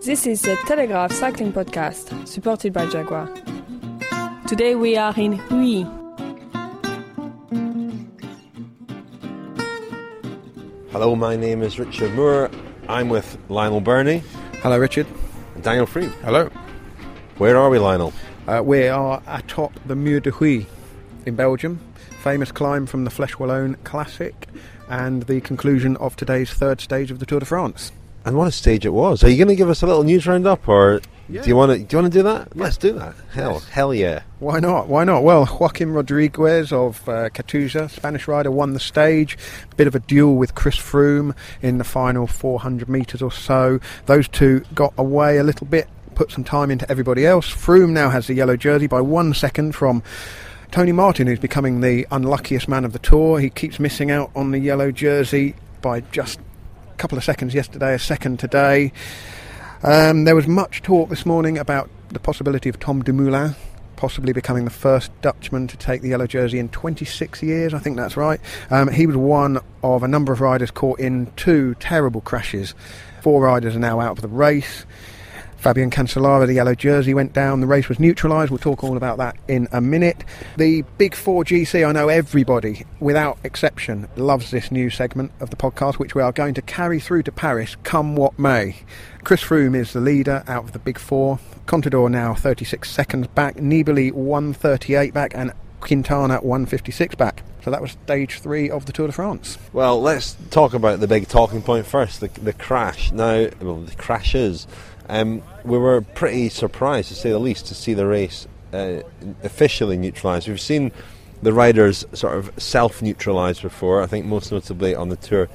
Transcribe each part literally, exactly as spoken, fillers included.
This is the Telegraph Cycling Podcast, supported by Jaguar. Today we are in Huy. Hello, my name is Richard Moore. I'm with Lionel Birnie. Hello, Richard. And Daniel Free. Hello. Where are we, Lionel? Uh, we are atop the Muur de Huy in Belgium. Famous climb from the Flèche Wallonne Classic and the conclusion of today's third stage of the Tour de France. And what a stage it was. Are you going to give us a little news roundup, or yeah. do you want to do you want to do that? Yeah. Let's do that. Hell, Yes. hell yeah. Why not? Why not? Well, Joaquim Rodriguez of uh, Katusha, Spanish rider, won the stage. Bit of a duel with Chris Froome in the final four hundred metres or so. Those two got away a little bit, put some time into everybody else. Froome now has the yellow jersey by one second from Tony Martin, who's becoming the unluckiest man of the Tour. He keeps missing out on the yellow jersey by just a couple of seconds yesterday, a second today. Um, there was much talk this morning about the possibility of Tom Dumoulin possibly becoming the first Dutchman to take the yellow jersey in twenty-six years, I think that's right. Um, he was one of a number of riders caught in two terrible crashes. Four riders are now out of the race. Fabian Cancellara, the yellow jersey, went down. The race was neutralised. We'll talk all about that in a minute. The Big Four G C, I know everybody, without exception, loves this new segment of the podcast, which we are going to carry through to Paris, come what may. Chris Froome is the leader out of the Big Four. Contador now thirty-six seconds back. Nibali one thirty-eight back, and Quintana one fifty-six back. So that was stage three of the Tour de France. Well, let's talk about the big talking point first, the, the crash. Now, well, the crashes. Um, we were pretty surprised, to say the least, to see the race uh, officially neutralised. We've seen the riders sort of self-neutralised before, I think most notably on the Tour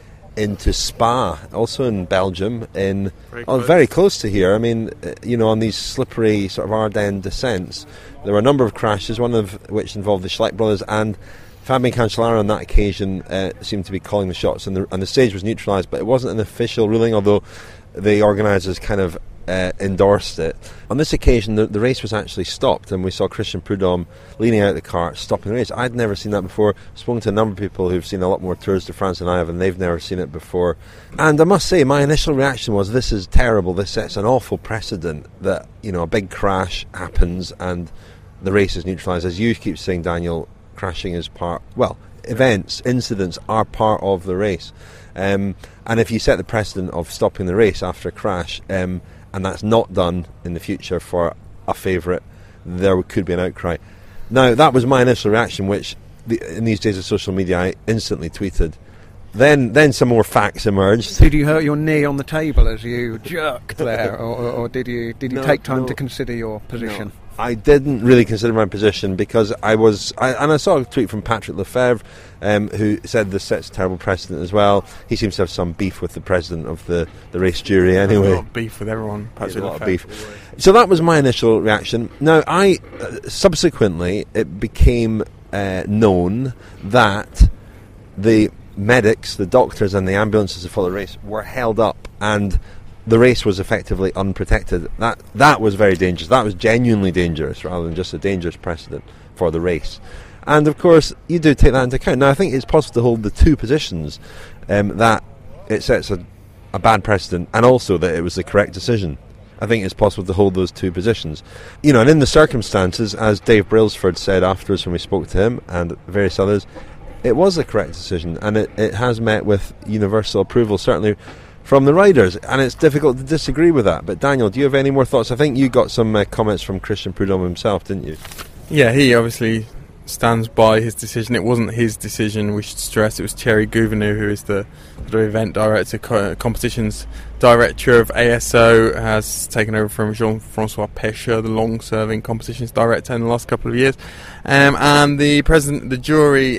into Spa, also in Belgium, in very close, oh, very close to here. I mean, uh, you know, on these slippery sort of Ardennes descents, there were a number of crashes, one of which involved the Schleck brothers, and Fabian Cancellara on that occasion uh, seemed to be calling the shots, and the, and the stage was neutralised, but it wasn't an official ruling, although the organisers kind of uh, endorsed it. On this occasion, the, the race was actually stopped, and we saw Christian Prudhomme leaning out the car, stopping the race. I'd never seen that before. Spoken to a number of people who've seen a lot more Tours de France than I have, and they've never seen it before. And I must say, my initial reaction was, this is terrible. This sets an awful precedent that, you know, a big crash happens and the race is neutralised. As you keep saying, Daniel, crashing is part, well, events, incidents are part of the race. Um, and if you set the precedent of stopping the race after a crash, um, and that's not done in the future for a favourite, there could be an outcry. Now, that was my initial reaction, which the, in these days of social media I instantly tweeted. Then then some more facts emerged. Did you hurt your knee on the table as you jerked there, or, or, or did you did you no, take time no, to consider your position? No. I didn't really consider my position because I was, I, and I saw a tweet from Patrick Lefevre, um, who said this sets a terrible precedent as well. He seems to have some beef with the president of the, the race jury anyway. A lot of beef with everyone. Patrick a lot Lefevre. of beef. So that was my initial reaction. Now, I uh, subsequently it became uh, known that the medics, the doctors, and the ambulances that followed the race were held up, and the race was effectively unprotected. That that was very dangerous. That was genuinely dangerous, rather than just a dangerous precedent for the race. And of course, you do take that into account. Now, I think it's possible to hold the two positions, um, that it sets a, a bad precedent, and also that it was the correct decision. I think it's possible to hold those two positions. You know, and in the circumstances, as Dave Brailsford said afterwards when we spoke to him and various others, it was the correct decision, and it, it has met with universal approval, certainly from the riders, and it's difficult to disagree with that. But Daniel, do you have any more thoughts? I think you got some uh, comments from Christian Prudhomme himself, didn't you? Yeah, he obviously stands by his decision. It wasn't his decision, we should stress. It was Thierry Gouvenou, who is the, the event director, co- competitions director of A S O, has taken over from Jean-Francois Pécheur, the long-serving competitions director in the last couple of years. Um, and the president of the jury,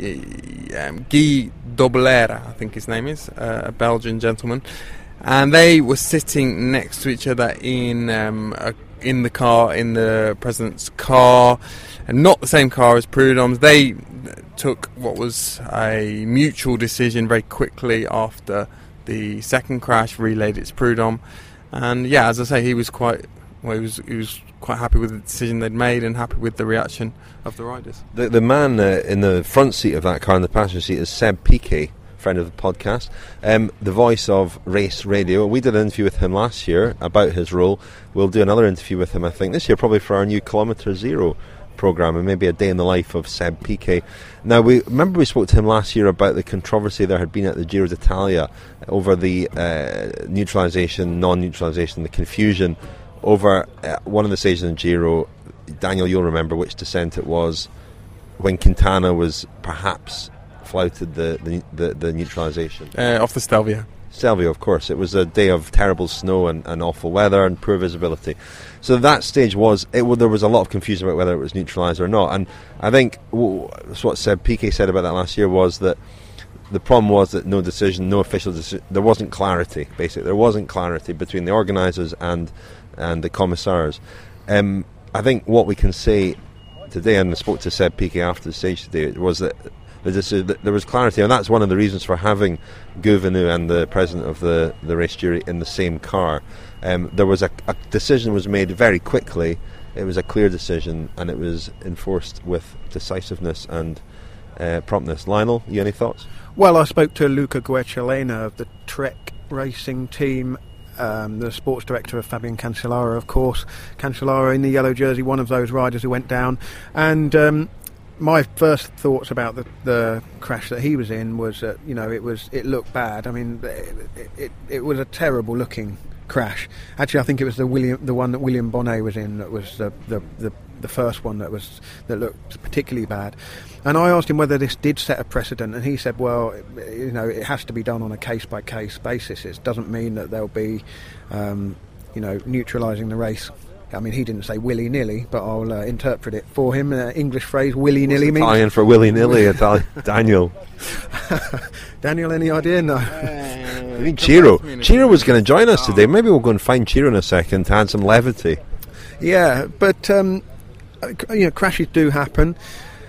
the um, Guy Dobelera, I think his name is, uh, a Belgian gentleman, and they were sitting next to each other in um, a, in the car, in the president's car, and not the same car as Prudhomme's. They took what was a mutual decision very quickly after the second crash, relayed it to Prudhomme, and yeah, as I say, he was quite well, he was he was quite happy with the decision they'd made and happy with the reaction of the riders. The the man uh, in the front seat of that car, in the passenger seat, is Seb Piquet, friend of the podcast, um, the voice of Race Radio. We did an interview with him last year about his role. We'll do another interview with him, I think, this year, probably for our new Kilometre Zero programme, and maybe a day in the life of Seb Piquet. Now, we remember we spoke to him last year about the controversy there had been at the Giro d'Italia over the uh, neutralisation, non-neutralisation, the confusion over uh, one of the stages in Giro. Daniel, you'll remember which descent it was, when Quintana was perhaps flouted the the, the, the neutralisation. Uh, off the Stelvio. Stelvio, of course. It was a day of terrible snow and, and awful weather and poor visibility. So that stage was, it, well, there was a lot of confusion about whether it was neutralised or not. And I think w- what Seb Piquet said about that last year was that the problem was that no decision, no official decision, there wasn't clarity, basically. There wasn't clarity between the organisers and, and the commissars. Um, I think what we can say today, and I spoke to Seb Piquet after the stage today, was that there was clarity, and that's one of the reasons for having Gouvenou and the president of the, the race jury in the same car. Um, there was a, a decision was made very quickly. It was a clear decision, and it was enforced with decisiveness and uh, promptness. Lionel, you any thoughts? Well, I spoke to Luca Guercilena of the Trek Racing team, um, the sports director of Fabian Cancellara, of course. Cancellara in the yellow jersey, one of those riders who went down, and um, my first thoughts about the, the crash that he was in was that, you know, it was it looked bad. I mean, it, it, it was a terrible looking crash. Actually, I think it was the William, the one that William Bonnet was in, that was the the, the the first one that was that looked particularly bad. And I asked him whether this did set a precedent, and he said, well, you know, it has to be done on a case by case basis. It doesn't mean that there'll be, um, you know, neutralising the race. I mean, he didn't say willy-nilly, but I'll uh, interpret it for him. Uh, English phrase, willy-nilly means... Italian for willy-nilly, Italian. Daniel. Daniel, any idea? No. I mean, Ciro. Ciro was going to join us today. Maybe we'll go and find Ciro in a second to add some levity. Yeah, but, um, you know, crashes do happen.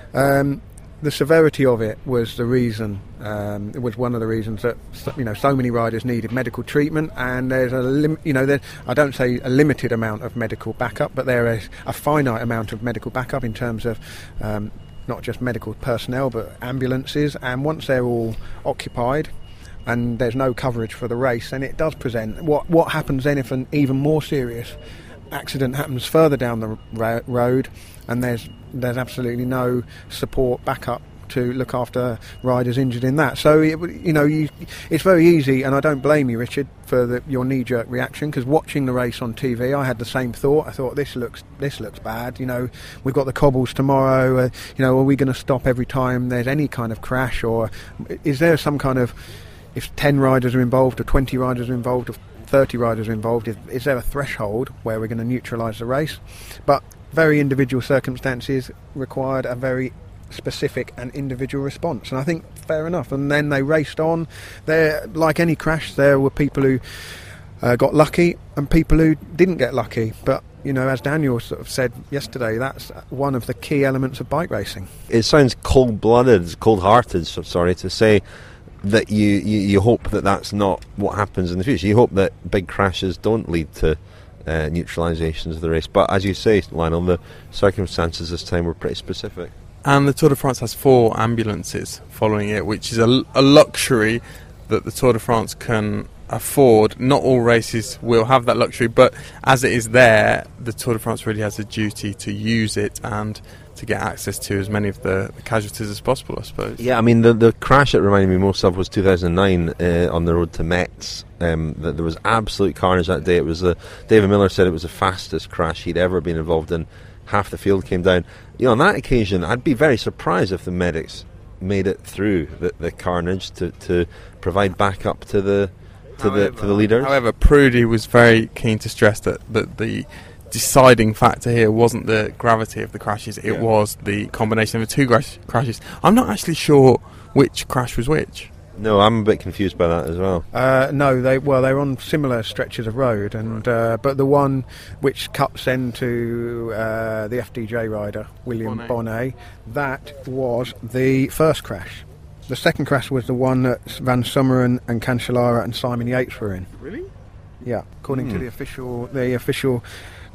Um, the severity of it was the reason. Um, it was one of the reasons that, you know, so many riders needed medical treatment, and there's a lim- you know there, I don't say a limited amount of medical backup, but there is a finite amount of medical backup in terms of um, not just medical personnel but ambulances, and once they're all occupied and there's no coverage for the race, then it does present what what happens then if an even more serious accident happens further down the ra- road and there's there's absolutely no support backup to look after riders injured in that. So it, you know, you, it's very easy, and I don't blame you, Richard, for the, your knee-jerk reaction, because watching the race on T V, I had the same thought. I thought this looks this looks bad. You know, we've got the cobbles tomorrow. Uh, you know, are we going to stop every time there's any kind of crash, or is there some kind of, if ten riders are involved, or twenty riders are involved, or thirty riders are involved, is, is there a threshold where we're going to neutralise the race? But very individual circumstances required a very specific and individual response, and I think fair enough. And then they raced on. There, like any crash, there were people who uh, got lucky and people who didn't get lucky. But you know, as Daniel sort of said yesterday, that's one of the key elements of bike racing. It sounds cold-blooded, cold-hearted, so, sorry to say, that you, you, you hope that that's not what happens in the future. You hope that big crashes don't lead to uh, neutralisations of the race. But as you say, Lionel, the circumstances this time were pretty specific. And the Tour de France has four ambulances following it, which is a, a luxury that the Tour de France can afford. Not all races will have that luxury, but as it is there, the Tour de France really has a duty to use it and to get access to as many of the, the casualties as possible, I suppose. Yeah, I mean, the, the crash it reminded me most of was two thousand nine uh, on the road to Metz. Um, that there was absolute carnage that day. It was uh, David Miller said it was the fastest crash he'd ever been involved in. Half the field came down. You know, on that occasion, I'd be very surprised if the medics made it through the, the carnage to, to provide backup to the to however, the to the leaders. However, Prudy was very keen to stress that, that the deciding factor here wasn't the gravity of the crashes; it yeah. was the combination of the two crash- crashes. I'm not actually sure which crash was which. No, I'm a bit confused by that as well. Uh, no, they well, they're on similar stretches of road, and uh, but the one which cuts into uh, the F D J rider William Bonnet. Bonnet, that was the first crash. The second crash was the one that Van Summeren and Cancellara and Simon Yates were in. Really? Yeah, according mm. to the official the official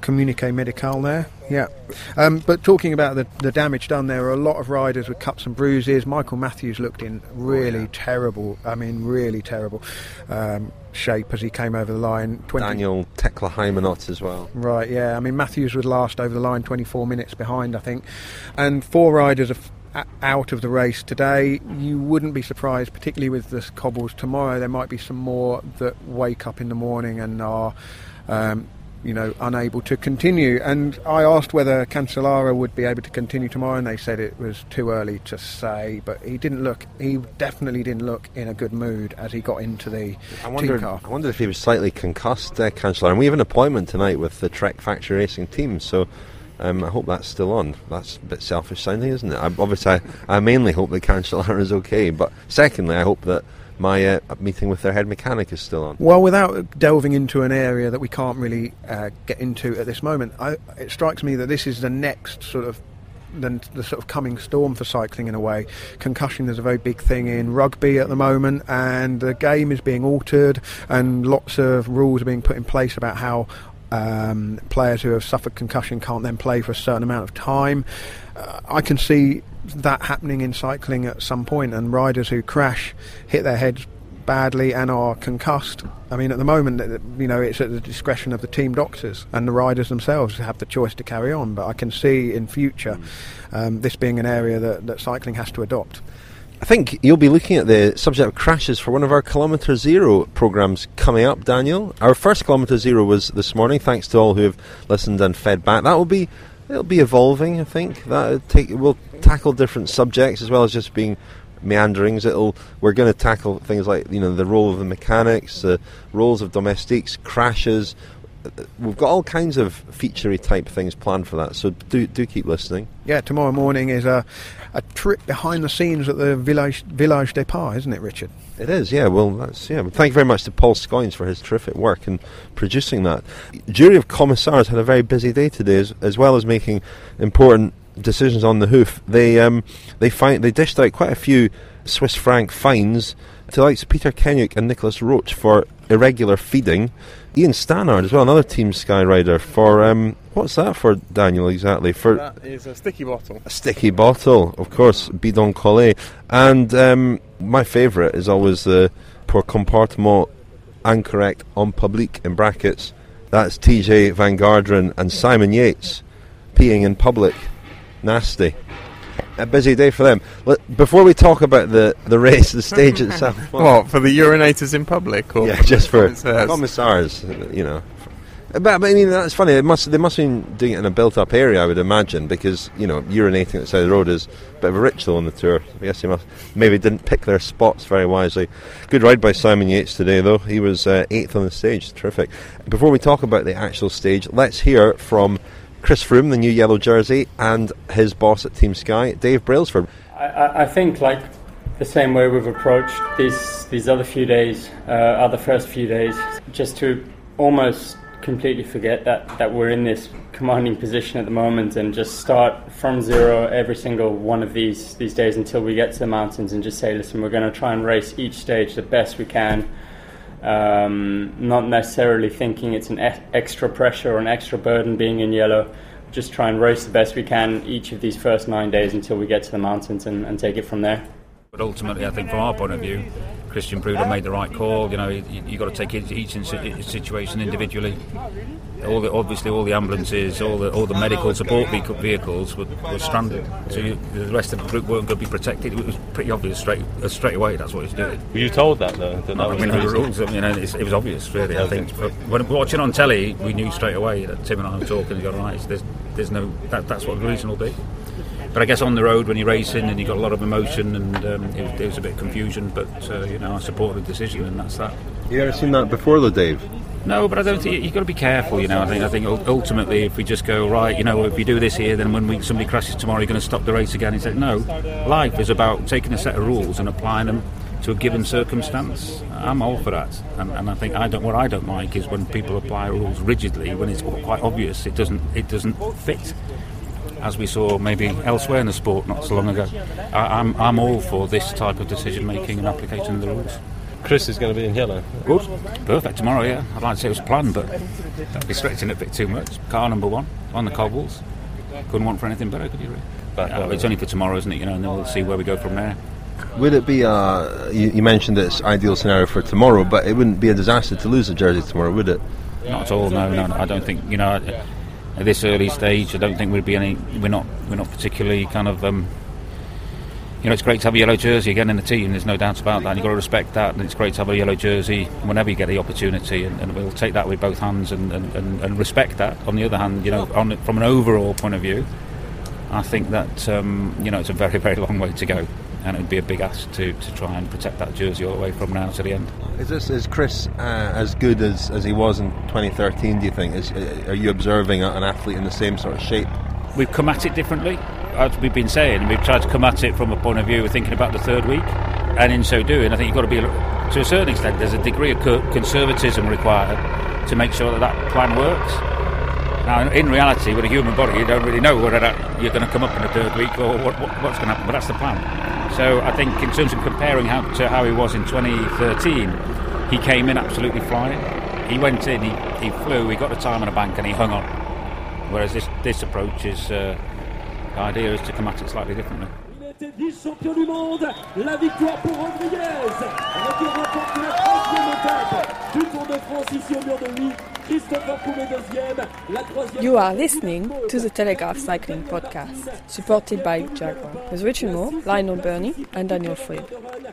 communique médical there, yeah. Um, but talking about the, the damage done, there are a lot of riders with cuts and bruises. Michael Matthews looked in really oh, yeah. terrible, I mean really terrible um, shape as he came over the line. twenty Daniel Tekla-Hymanot as well. Right, yeah, I mean Matthews would last over the line twenty-four minutes behind, I think. And four riders are f- out of the race today. You wouldn't be surprised, particularly with the cobbles tomorrow, there might be some more that wake up in the morning and are um, you know, unable to continue. And I asked whether Cancellara would be able to continue tomorrow, and they said it was too early to say, but he didn't look, he definitely didn't look in a good mood as he got into the I wondered, team car. I wondered if he was slightly concussed, uh, Cancellara, and we have an appointment tonight with the Trek Factory Racing team, so um, I hope that's still on. That's a bit selfish sounding, isn't it? I, obviously I, I mainly hope that Cancellara is okay, but secondly I hope that my uh, meeting with their head mechanic is still on. Well, without delving into an area that we can't really uh, get into at this moment, I, it strikes me that this is the next sort of the, the sort of coming storm for cycling in a way. Concussion is a very big thing in rugby at the moment, and the game is being altered, and lots of rules are being put in place about how um, players who have suffered concussion can't then play for a certain amount of time. Uh, I can see that happening in cycling at some point, and riders who crash, hit their heads badly and are concussed. I mean, at the moment, you know, it's at the discretion of the team doctors, and the riders themselves have the choice to carry on. But I can see in future um, this being an area that, that cycling has to adopt. I think you'll be looking at the subject of crashes for one of our Kilometre Zero programmes coming up, Daniel. Our first Kilometre Zero was this morning, thanks to all who have listened and fed back. That will be It'll be evolving, I think. That take we'll tackle different subjects as well as just being meanderings. It'll we're going to tackle things like, you know, the role of the mechanics, the roles of domestiques, crashes. We've got all kinds of featurey type things planned for that. So do do keep listening. Yeah, tomorrow morning is a a trip behind the scenes at the Village Village Départ, isn't it, Richard? It is, yeah. Well, that's yeah. But thank you very much to Paul Scoynes for his terrific work in producing that. Jury of Commissars had a very busy day today, as, as well as making important decisions on the hoof. They um they find they dished out quite a few Swiss franc fines to the likes of Peter Kenyuk and Nicholas Roach for irregular feeding. Ian Stannard as well, another Team Sky rider, for um, what's that for, Daniel, exactly? For that is a sticky bottle. A sticky bottle, of course, bidon collé. And um, my favourite is always the pour comportement incorrect en public, in brackets. That's T J Van Garderen and Simon Yates peeing in public. Nasty. A busy day for them. Let, before we talk about the, the race, the stage itself. What, for the urinators in public? Or yeah, just for commissars? commissars, you know. But, but I mean, that's funny. It must, they must have been doing it in a built-up area, I would imagine, because, you know, urinating at the side of the road is a bit of a ritual on the tour. I guess they must maybe didn't pick their spots very wisely. Good ride by Simon Yates today, though. He was uh, eighth on the stage. Terrific. Before we talk about the actual stage, let's hear from Chris Froome, the new yellow jersey, and his boss at Team Sky, Dave Brailsford. I, I think, like the same way we've approached these these other few days, uh, other first few days, just to almost completely forget that, that we're in this commanding position at the moment, and just start from zero every single one of these these days until we get to the mountains, and just say, listen, we're going to try and race each stage the best we can. Um, not necessarily thinking it's an e- extra pressure or an extra burden being in yellow. Just try and race the best we can each of these first nine days until we get to the mountains, and, and take it from there. But ultimately, I think from our point of view, Christian Prudhomme made the right call. You know, you, you got to take each, each situation individually. All the, obviously, all the ambulances, all the all the medical support vehicles were, were stranded. So you, the rest of the group weren't going to be protected. It was pretty obvious straight uh, straight away. That's what he's doing. Were you told that though? That no, that I mean, the rules. You know, it's, it was obvious, really. I think. But when watching on telly, we knew straight away that Tim and I were talking. You got right. There's there's no that, that's what the reason will be. But I guess on the road when you're racing and you've got a lot of emotion, and um, it, it was a bit of confusion, but uh, you know, I supported the decision, and that's that. You ever seen that before though, Dave? No, but I don't think you've got to be careful. You know, I think I think ultimately, if we just go right, you know, if you do this here, then when we, somebody crashes tomorrow, you're going to stop the race again. He said, no, life is about taking a set of rules and applying them to a given circumstance. I'm all for that, and, and I think I don't. What I don't like is when people apply rules rigidly when it's quite obvious it doesn't it doesn't fit. As we saw maybe elsewhere in the sport not so long ago. I, I'm I'm all for this type of decision making and application of the rules. Chris is going to be in yellow. Good. Perfect tomorrow, yeah. I'd like to say it was planned, but that'd be stretching it a bit too much. Car number one on the cobbles. Couldn't want for anything better, could you really? But yeah, it's only for tomorrow, isn't it? You know, and then we'll see where we go from there. Would it be, uh, you, you mentioned it's ideal scenario for tomorrow, but it wouldn't be a disaster to lose the jersey tomorrow, would it? Not at all, no, no, no. I don't think, you know, at this early stage, I don't think we'd be any, we're not, we're not particularly kind of, um, you know, it's great to have a yellow jersey again in the team, there's no doubt about that, and you've got to respect that, and it's great to have a yellow jersey whenever you get the opportunity, and, and we'll take that with both hands and, and, and, and respect that. On the other hand, you know, on, from an overall point of view, I think that, um, you know, it's a very, very long way to go, and it would be a big ask to, to try and protect that jersey all the way from now to the end. Is this is Chris uh, as good as, as he was in twenty thirteen, do you think? Is, uh, are you observing an athlete in the same sort of shape? We've come at it differently. As we've been saying, we've tried to come at it from a point of view of thinking about the third week, and in so doing, I think you've got to be, to a certain extent, there's a degree of conservatism required to make sure that that plan works. Now, in reality, with a human body, you don't really know whether that you're going to come up in the third week or what, what, what's going to happen, but that's the plan. So I think in terms of comparing how to how he was in twenty thirteen, he came in absolutely flying. He went in, he, he flew, he got the time on the bank and he hung on. Whereas this, this approach is, uh, the idea is to come at it slightly differently. Vice-champion du monde, la victoire pour Rodriguez, qui remporte la troisième étape du Tour de France ici au mur de Huy. Christopher Froome deuxième, la troisième. You are listening to the Telegraph Cycling Podcast, supported by Jaguar, with Richard Moore, Lionel Burney and Daniel Fried.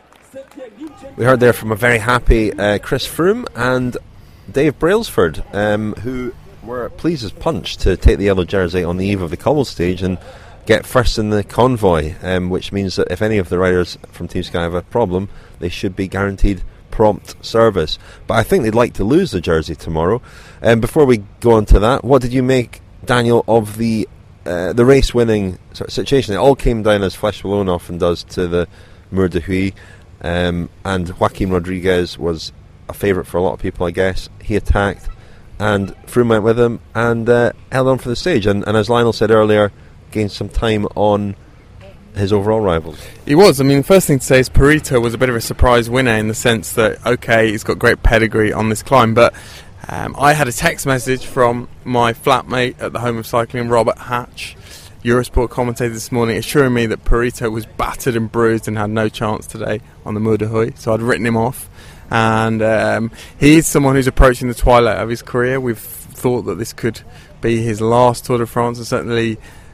We heard there from a very happy uh, Chris Froome and Dave Brailsford, um, who were pleased as punch to take the yellow jersey on the eve of the cobble stage and get first in the convoy, um, which means that if any of the riders from Team Sky have a problem, they should be guaranteed prompt service. But I think they'd like to lose the jersey tomorrow. And um, before we go on to that, what did you make, Daniel, of the uh, the race-winning sort of situation? It all came down, as Flesh Wallonne often does, to the Mur de Huy, um, and Joaquin Rodriguez was a favourite for a lot of people, I guess. He attacked, and Froome went with him and uh, held on for the stage. And, and as Lionel said earlier, gained some time on his overall rivals. He was. I mean, the first thing to say is Perito was a bit of a surprise winner in the sense that, okay, he's got great pedigree on this climb, but um, I had a text message from my flatmate at the Home of Cycling, Robert Hatch, Eurosport commentator this morning, assuring me that Perito was battered and bruised and had no chance today on the Mur de Huy, so I'd written him off. And um, he's someone who's approaching the twilight of his career. We've thought that this could be his last Tour de France, and certainly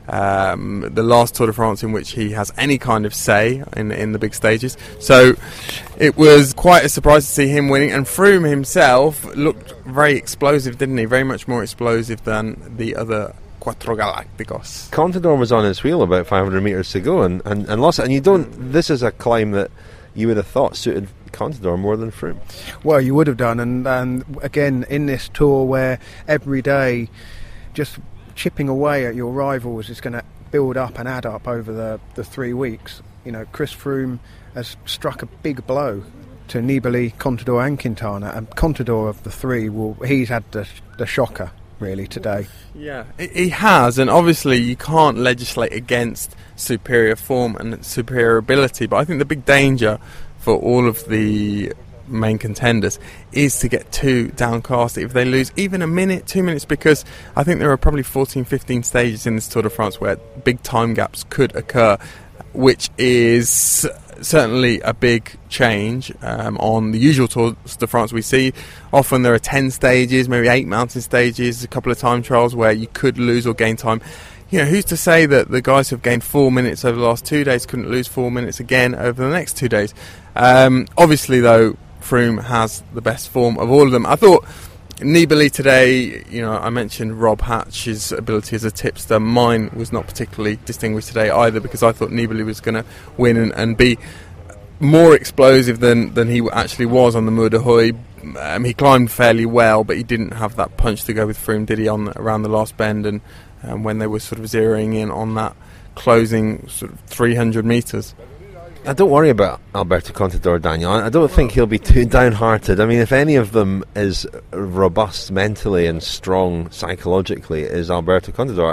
Um, the last Tour de France in which he has any kind of say in in the big stages. So it was quite a surprise to see him winning, and Froome himself looked very explosive, didn't he? Very much more explosive than the other Cuatro Galácticos. Contador was on his wheel about five hundred metres to go and, and, and lost it. And you don't, this is a climb that you would have thought suited Contador more than Froome. Well, you would have done, and, and again, in this tour where every day just chipping away at your rivals is going to build up and add up over the, the three weeks. You know, Chris Froome has struck a big blow to Nibali, Contador and Quintana, and Contador of the three, will he's had the, the shocker really today. Yeah, he has, and obviously you can't legislate against superior form and superior ability, but I think the big danger for all of the main contenders is to get too downcast if they lose even a minute, two minutes, because I think there are probably fourteen, fifteen stages in this Tour de France where big time gaps could occur, which is certainly a big change um, on the usual Tour de France we see. Often there are ten stages, maybe eight mountain stages, a couple of time trials where you could lose or gain time. You know, who's to say that the guys who've gained four minutes over the last two days couldn't lose four minutes again over the next two days? Um, obviously, though, Froome has the best form of all of them. I thought Nibali today, you know, I mentioned Rob Hatch's ability as a tipster. Mine was not particularly distinguished today either, because I thought Nibali was going to win and, and be more explosive than, than he actually was on the Mur de Huy. Um, he climbed fairly well, but he didn't have that punch to go with Froome, did he, on around the last bend and um, when they were sort of zeroing in on that closing sort of three hundred metres. I don't worry about Alberto Contador, Daniel. I don't think he'll be too downhearted. I mean, if any of them is robust mentally and strong psychologically, it is Alberto Contador. And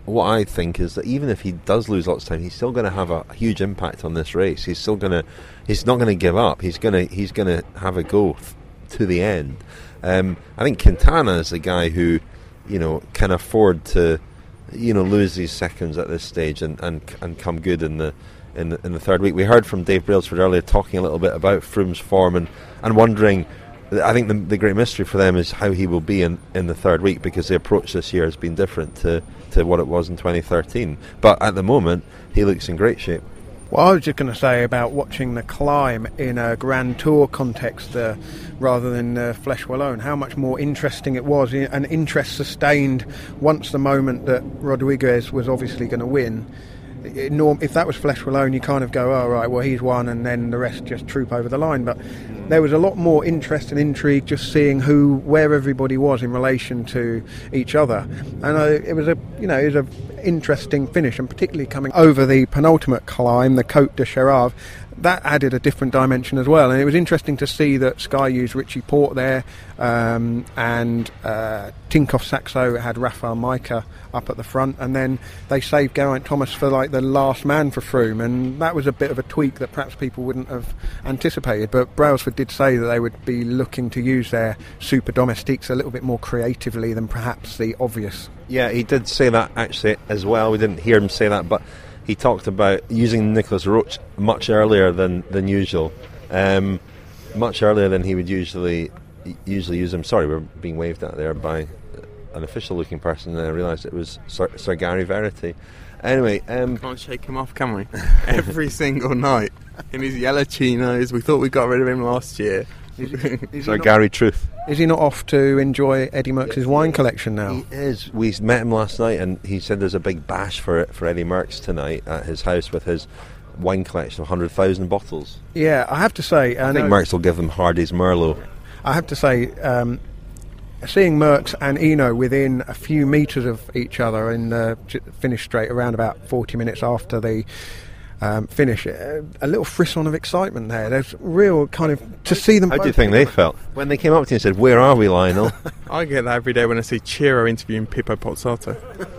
what I think is that even if he does lose lots of time, he's still going to have a huge impact on this race. He's still going to, he's not going to give up. He's going to, he's going to have a go f- to the end. Um, I think Quintana is the guy who, you know, can afford to, you know, lose these seconds at this stage and, and, and come good in the, in the in the third week. We heard from Dave Brailsford earlier talking a little bit about Froome's form and, and wondering. I think the, the great mystery for them is how he will be in, in the third week, because the approach this year has been different to, to what it was in twenty thirteen. But at the moment, he looks in great shape. Well, I was just going to say about watching the climb in a Grand Tour context uh, rather than uh, Flèche Wallonne, how much more interesting it was, and interest sustained once the moment that Rodriguez was obviously going to win. It, norm, if that was Flèche Wallonne, you kind of go, oh right, well he's won, and then the rest just troop over the line. But there was a lot more interest and intrigue just seeing who, where everybody was in relation to each other, and uh, it was a, you know, it was a interesting finish, and particularly coming over the penultimate climb, the Côte de Cherave. That added a different dimension as well, and it was interesting to see that Sky used Richie Porte there, um, and uh, Tinkoff Saxo had Rafael Majka up at the front, and then they saved Geraint Thomas for like the last man for Froome, and that was a bit of a tweak that perhaps people wouldn't have anticipated. But Brailsford did say that they would be looking to use their super domestiques a little bit more creatively than perhaps the obvious. Yeah, he did say that actually as well. We didn't hear him say that, but he talked about using Nicolas Roche much earlier than, than usual, um, much earlier than he would usually usually use him. Sorry, we're being waved at there by an official-looking person, and I realised it was Sir, Sir Gary Verity. Anyway, um, can't shake him off, can we? Every single night in his yellow chinos. We thought we got rid of him last year. Is, is Sir Gary Truth. Is he not off to enjoy Eddie Merckx's wine collection now? He is. We met him last night, and he said there's a big bash for for Eddie Merckx tonight at his house with his wine collection of one hundred thousand bottles. Yeah, I have to say, I, I think Merckx will give them Hardy's Merlot. I have to say, um, seeing Merckx and Eno within a few metres of each other in the finish straight around about forty minutes after the Um, finish, a, a little frisson of excitement there. There's real kind of to see them. How do you think they felt when they came up to you and said, "Where are we, Lionel?" I get that every day when I see Chiro interviewing Pippo Pozzato.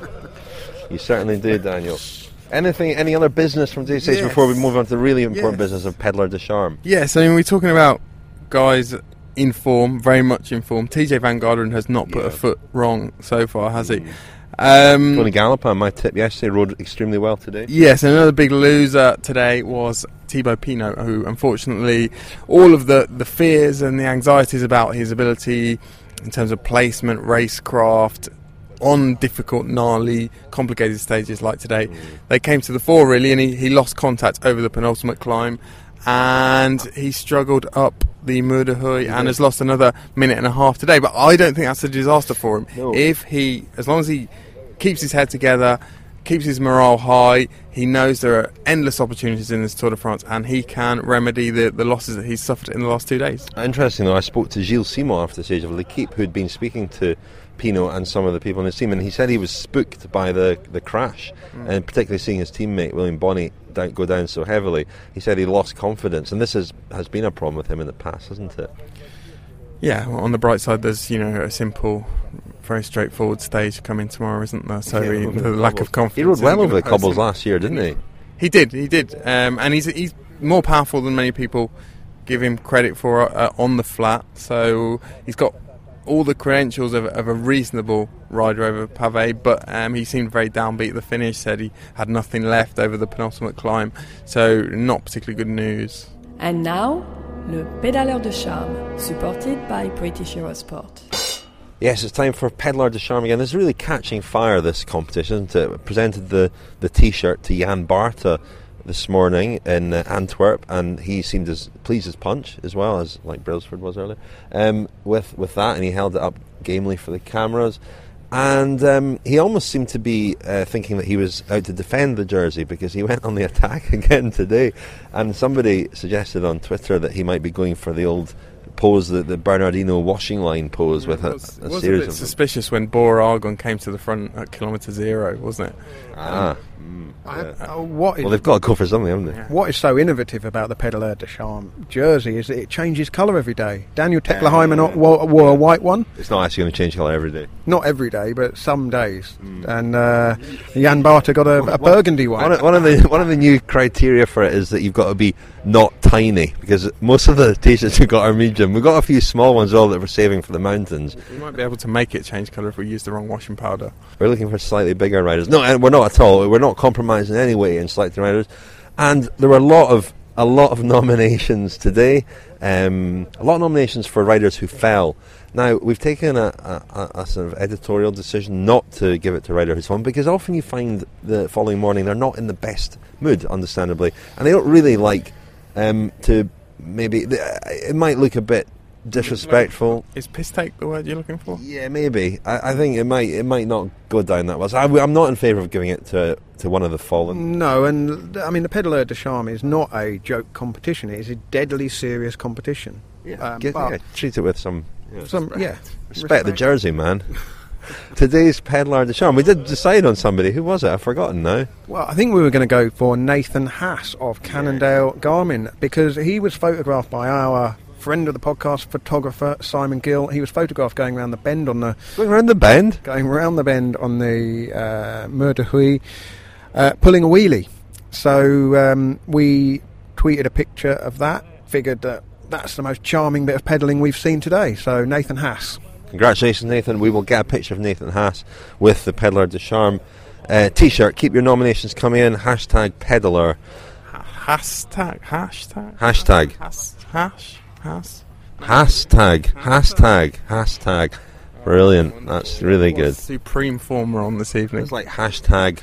You certainly do, Daniel. Anything, any other business from today's stage yes. before we move on to the really important yes. business of Pedlar de Charme? Yes, I mean we're talking about guys in form, very much in form. T J Van Garderen has not put yeah. a foot wrong so far, has mm. he? Um, Tony Galopin, my tip yesterday, rode extremely well today. Yes, and another big loser today was Thibaut Pinot, who unfortunately all of the, the fears and the anxieties about his ability in terms of placement, racecraft, on difficult, gnarly, complicated stages like today, mm. they came to the fore really, and he, he lost contact over the penultimate climb, and he struggled up the Mur de Huy and has lost another minute and a half today. But I don't think that's a disaster for him. No. If he, as long as he keeps his head together, keeps his morale high, he knows there are endless opportunities in this Tour de France, and he can remedy the, the losses that he's suffered in the last two days. Interesting though, I spoke to Gilles Simon after the stage of L'Equipe, who'd been speaking to Pinot and some of the people in his team, and he said he was spooked by the, the crash, mm. and particularly seeing his teammate William Bonney down, go down so heavily. He said he lost confidence, and this has, has been a problem with him in the past, hasn't it? Yeah, well, on the bright side, there's, you know, a simple, very straightforward stage coming tomorrow, isn't there? So yeah, he, the lack of confidence. He rode well over the cobbles last year, didn't he? He did, he did, um, and he's he's more powerful than many people give him credit for uh, on the flat. So he's got all the credentials of, of a reasonable rider over pavé, but um, he seemed very downbeat at the finish, said he had nothing left over the penultimate climb, so not particularly good news. And now, Le Pédaleur de Charme, supported by British Eurosport. Yes, it's time for Pedlar de Charme again. This is really catching fire, this competition. Isn't it? Presented the, the T-shirt to Jan Barta this morning in uh, Antwerp, and he seemed as pleased as punch, as well as like Brailsford was earlier, um, with with that, and he held it up gamely for the cameras, and um, he almost seemed to be uh, thinking that he was out to defend the jersey, because he went on the attack again today, and somebody suggested on Twitter that he might be going for the old pose, the, the Bernardino washing line pose, with it was, a, a it was series a bit of suspicious when Bora Argon came to the front at kilometre zero, wasn't it? Ah, um, I- Yeah. oh, what is Well, they've got to go for something, haven't they? Yeah. What is so innovative about the Pedaleur de Charme jersey is that it changes colour every day. Daniel Tekla-Hyman wore, wore a white one, It's not actually going to change colour every day. not every day, but some days. And uh, Jan Barter got a, a burgundy one. One of, one of the one of the new criteria for it is that you've got to be not tiny, because most of the t-shirts we've got are medium. We've got a few small ones all that we're saving for the mountains. We might be able to make it change colour if we use the wrong washing powder. We're looking for slightly bigger riders. No, and we're not at all. We're not compromising in any way in selecting riders. And there were a lot of a lot of nominations today. Um, a lot of nominations for riders who fell. Now, we've taken a, a, a sort of editorial decision not to give it to a rider who's fallen, because often you find the following morning they're not in the best mood, understandably, and they don't really like um, to maybe... It might look a bit disrespectful. Is piss take the word you're looking for? Yeah, maybe. I, I think it might it might not go down that well. So I, I'm not in favour of giving it to to one of the fallen. No, and I mean the Pedaleur de Charme is not a joke competition. It is a deadly serious competition. Um, Give- but yeah, treat it with some yeah, some, yeah, respect. The jersey, man. Today's Pedaleur de Charme. We did decide on somebody. Who was it? I've forgotten now. Well, I think we were going to go for Nathan Haas of Cannondale Garmin, because he was photographed by our friend of the podcast, photographer Simon Gill. He was photographed going around the bend on the Going around the bend. going around the bend on the uh, Mur de Huy, uh, pulling a wheelie. So um, we tweeted a picture of that. Figured that that's the most charming bit of pedalling we've seen today. So Nathan Haas. Congratulations, Nathan. We will get a picture of Nathan Haas with the Pedaleur de Charme uh, t-shirt. Keep your nominations coming in. Hashtag Pedaleur. Hashtag, hashtag, Hashtag. has, hash, has. Hashtag. Hashtag. Hashtag. Brilliant. That's really good. Supreme form we're on this evening. It's like hashtag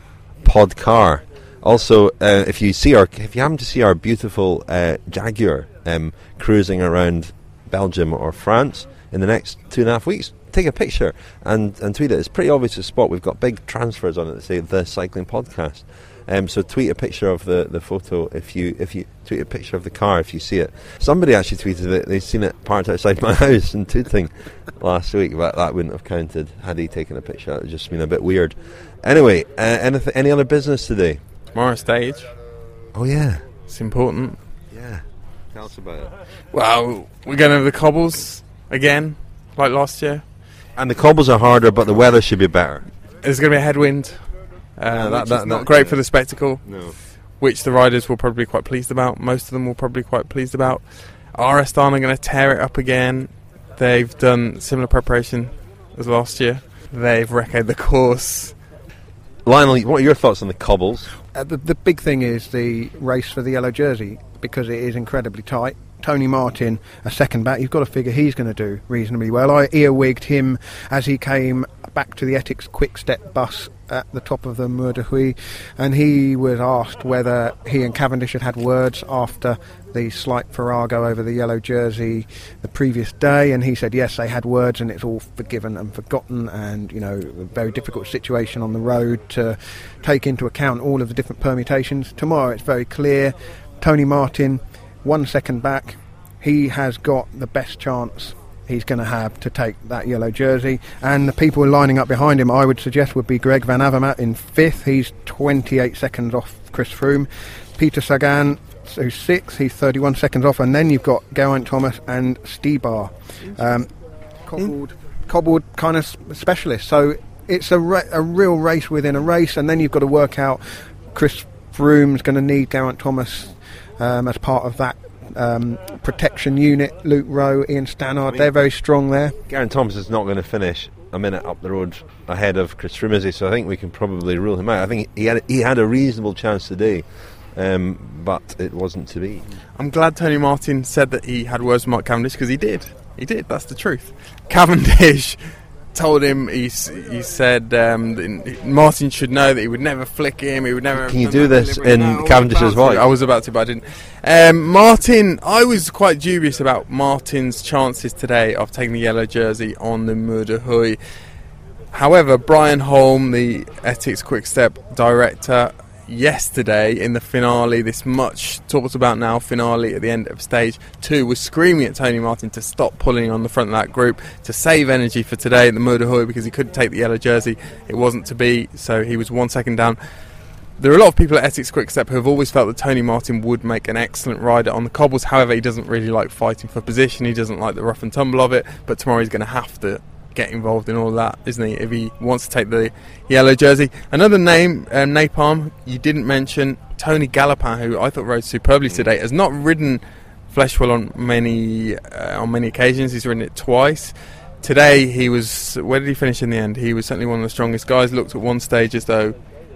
podcar. Also, uh, if you see our, if you happen to see our beautiful uh, Jaguar um, cruising around Belgium or France in the next two and a half weeks, take a picture and, and tweet it. It's pretty obvious to spot. We've got big transfers on it that say the Cycling Podcast. Um, so tweet a picture of the, the photo if you if you tweet a picture of the car if you see it. Somebody actually tweeted that they'd seen it parked outside my house in Tooting last week, but that wouldn't have counted had he taken a picture. That would just been a bit weird. Anyway, uh, anything, any other business today? Tomorrow stage. Oh yeah, It's important. yeah. Tell us about it. Well, we're going over the cobbles again, like last year. And the cobbles are harder, but the weather should be better. There's going to be a headwind, uh, Yeah, that- which that- is not that- great for the spectacle, No. which the riders will probably be quite pleased about. Most of them will probably be quite pleased about. R S Dana are going to tear it up again. They've done similar preparation as last year. They've reccoed the course. Lionel, what are your thoughts on the cobbles? Uh, the, the big thing is the race for the yellow jersey, because it is incredibly tight. Tony Martin, a second back, you've got to figure he's going to do reasonably well. I earwigged him as he came back to the Ethics Quick Step bus at the top of the Mur de Huy, and he was asked whether he and Cavendish had had words after the slight farrago over the yellow jersey the previous day, and he said yes, they had words, and it's all forgiven and forgotten, and you know, a very difficult situation on the road to take into account all of the different permutations. Tomorrow it's very clear. Tony Martin, one second back, he has got the best chance he's going to have to take that yellow jersey, and the people lining up behind him I would suggest would be Greg Van Avermaet in fifth. He's twenty-eight seconds off Chris Froome. Peter Sagan, who's sixth, he's thirty-one seconds off, and then you've got Geraint Thomas and Stibar, um, cobbled, cobbled kind of specialist. So it's a, ra- a real race within a race, and then you've got to work out Chris Froome's going to need Geraint Thomas um, as part of that Um, protection unit. Luke Rowe, Ian Stannard, they're very strong there. Geraint Thomas is not going to finish a minute up the road ahead of Chris Froome, is he? So I think we can probably rule him out. I think he had he had a reasonable chance today, um, but it wasn't to be. I'm glad Tony Martin said that he had words with Mark Cavendish, because he did. He did, that's the truth. Cavendish told him, he, s- he said um, that Martin should know that he would never flick him, he would never... Can you do this in No, I was Cavendish's about to. voice? I was about to, but I didn't. Um, Martin, I was quite dubious about Martin's chances today of taking the yellow jersey on the Mur de Huy. However, Brian Holm, the Ethics Quick Step director, yesterday in the finale, this much talked about now finale at the end of stage two, was screaming at Tony Martin to stop pulling on the front of that group, to save energy for today at the Mur de Huy, because he couldn't take the yellow jersey. It wasn't to be, so he was one second down. there are a lot of people at Essex Quickstep who have always felt that Tony Martin would make an excellent rider on the cobbles. However, he doesn't really like fighting for position. He doesn't like the rough and tumble of it. But tomorrow he's going to have to get involved in all of that, isn't he, if he wants to take the yellow jersey. Another name, um, Napalm, you didn't mention, Tony Galopin, who I thought rode superbly today, has not ridden Flèchewell on many uh, on many occasions. He's ridden it twice. Today he was, where did he finish in the end? He was certainly one of the strongest guys. Looked at one stage as though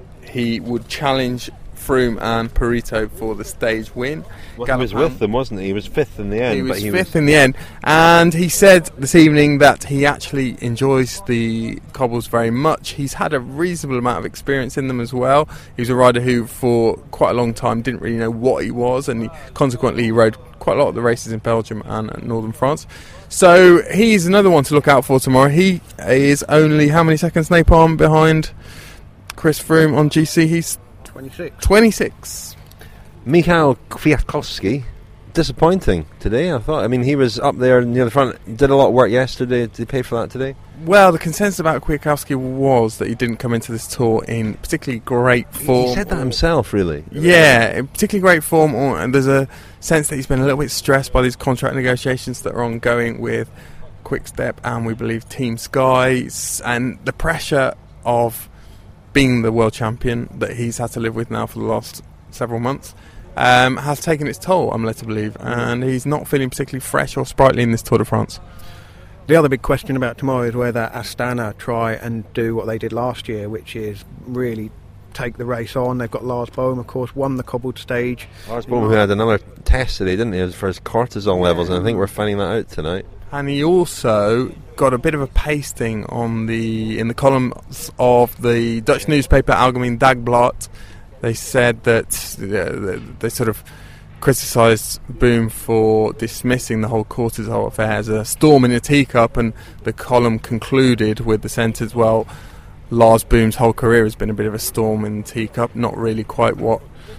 he would challenge Froome and Perito for the stage win. Well, he was with them, wasn't he? He was fifth in the end. He was but he fifth was in the end, and he said this evening that he actually enjoys the cobbles very much. He's had a reasonable amount of experience in them as well. He was a rider who, for quite a long time, didn't really know what he was, and he, consequently, he rode quite a lot of the races in Belgium and uh, northern France. So he's another one to look out for tomorrow. He is only how many seconds, Napalm, behind Chris Froome on G C? He's twenty-six. twenty-six. Mikhail Kwiatkowski, disappointing today, I thought. I mean, he was up there near the front, did a lot of work yesterday. Did he pay for that today? Well, the consensus about Kwiatkowski was that he didn't come into this tour in particularly great form. He said that himself, really. Yeah, in particularly great form, or, and there's a sense that he's been a little bit stressed by these contract negotiations that are ongoing with Quickstep and we believe Team Sky, and the pressure of being the world champion that he's had to live with now for the last several months um, has taken its toll, I'm led to believe, and he's not feeling particularly fresh or sprightly in this Tour de France. The other big question about tomorrow is whether Astana try and do what they did last year, which is really take the race on. They've got Lars Bohm, of course, won the cobbled stage. Lars Bohm, who had another test today, didn't he, for his cortisol levels, and I think we're finding that out tonight. And he also got a bit of a pasting on the in the columns of the Dutch newspaper Algemeen Dagblad. They said that uh, they sort of criticised Boom for dismissing the whole cortisol affair as a storm in a teacup, and the column concluded with the sentence, well, Lars Boom's whole career has been a bit of a storm in the teacup, not really quite what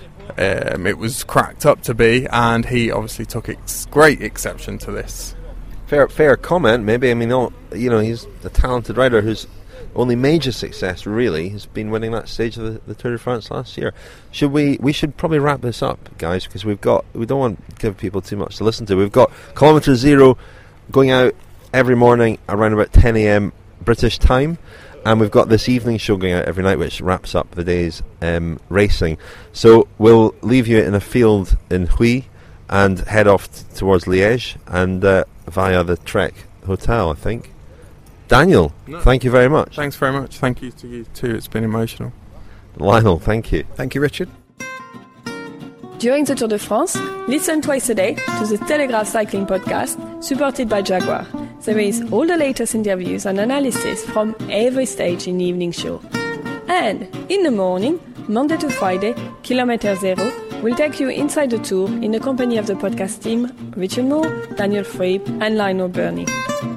um, it was cracked up to be, and he obviously took ex- great exception to this. Fair, fair comment. Maybe. I mean, all, you know, he's a talented rider whose only major success really has been winning that stage of the, the Tour de France last year. Should we? We should probably wrap this up, guys, because we've got. We don't want to give people too much to listen to. We've got Kilometre Zero going out every morning around about ten a.m. British time, and we've got this evening show going out every night, which wraps up the day's um, racing. So we'll leave you in a field in Huy and head off t- towards Liège and uh, via the Trek Hotel, I think. Daniel, no. Thank you very much. Thanks very much. Thank you to you too. It's been emotional. Lionel, thank you. Thank you, Richard. During the Tour de France, listen twice a day to the Telegraph Cycling Podcast, supported by Jaguar. There is all the latest interviews and analysis from every stage in the evening show. And in the morning, Monday to Friday, Kilometre Zero will take you inside the tour in the company of the podcast team, Richard Moore, Daniel Freeb and Lionel Burney.